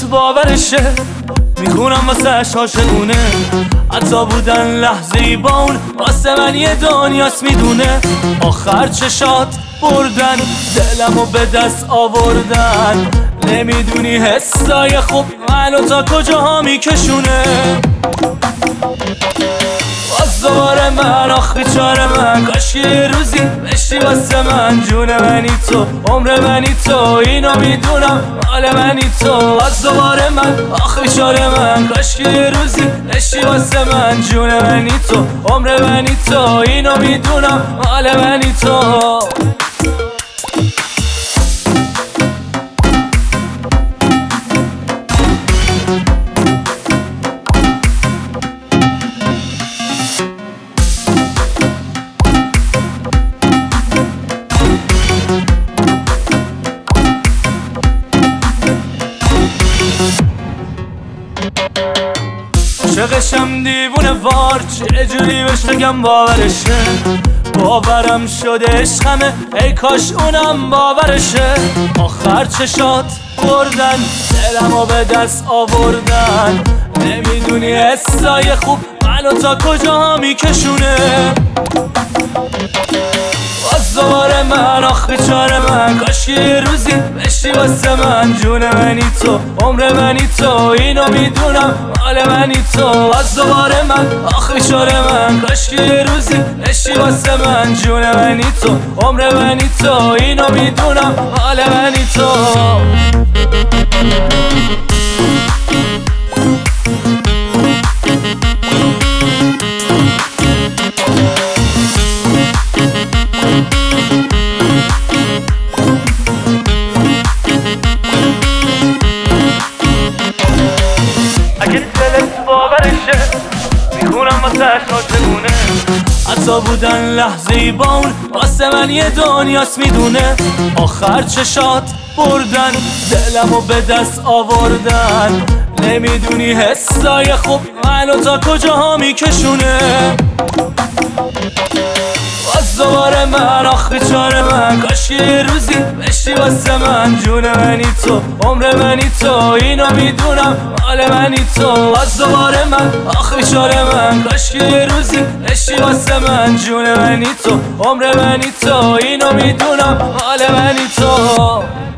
باورشه، میخونم واسه عاشقونه، حتی بودن لحظه ای با اون واسه من یه دنیاست میدونه. آخر چشات بردن دلمو به دست آوردن، نمیدونی حسای خوب منو تا کجاها میکشونه. باز دوباره من آخ بیچاره من، کاش یه روزی بشی واسه من، جون منی تو، عمر منی تو، اینو میدونم مال منی تو. باز دوباره من آخ بیچاره من، کاش یه روزی بشی واسه من، جون منی تو، عمر منی تو، اینو میدونم مال منی تو. عاشقشم دیوونه وار، چه جوری بهش بگم باورشه، باورم شده عشقمه، ای کاش اونم باورشه. آخر چشات بردن دلمو به دست آوردن، نمیدونی حسای خوب منو تا کجاها میکشونه. باز دوباره من آخ بیچاره من، کاش یه روزی بشی واسه من، جون منی تو، عمر منی تو، اینو میدونم مال منی تو. باز دوباره من آخ بیچاره من، کاش یه روزی بشی واسه من، جون منی تو، عمر منی تو، اینو میدونم مال منی تو. اگه دلت باورشه، میخونم واسه عاشقونه، حتی بودن لحظه ای با اون واسه من یه دنیاست میدونه. آخر چشات بردن دلمو به دست آوردن، نمیدونی حسای خوب منو تا کجاها میکشونه. باز دوباره من آخ بیچاره من، کاش یه روزی بشی واسه من، جون منی تو، عمر منی تو، اینو میدونم مال منی تو. باز دوباره من آخ بیچاره من، کاش یه روزی بشی واسه من، جون منی تو، عمر منی تو، اینو میدونم مال منی تو.